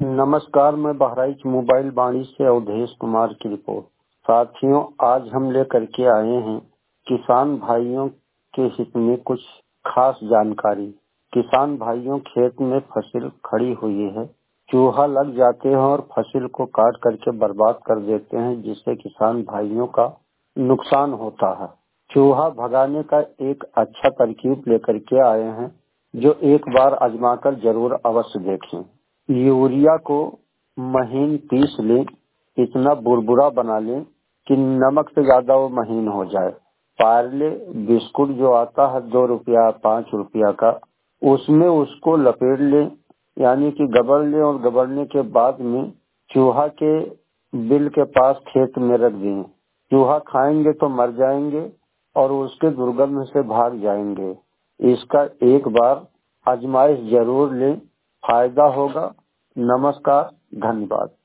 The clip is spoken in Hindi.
नमस्कार, मैं बहराइच मोबाइल बाड़ी से अवधेश कुमार की रिपोर्ट। साथियों, आज हम लेकर के आए हैं किसान भाइयों के हित में कुछ खास जानकारी। किसान भाइयों, खेत में फसल खड़ी हुई है, चूहा लग जाते हैं और फसल को काट करके बर्बाद कर देते हैं, जिससे किसान भाइयों का नुकसान होता है। चूहा भगाने का एक अच्छा तरकीब लेकर के आए हैं, जो एक बार आजमाकर जरूर अवश्य देखें। यूरिया को महीन पीस लें, इतना बुरबुरा बना लें कि नमक से ज्यादा वो महीन हो जाए। पार्ले बिस्कुट जो आता है 2 रुपया 5 रुपया का, उसमें उसको लपेट लें, यानी कि गबड़ लें और गबड़ने के बाद में चूहा के बिल के पास खेत में रख दें। चूहा खाएंगे तो मर जाएंगे और उसके दुर्गंध से भाग जाएंगे। इसका एक बार आजमाइश जरूर लें, फायदा होगा। नमस्कार, धन्यवाद।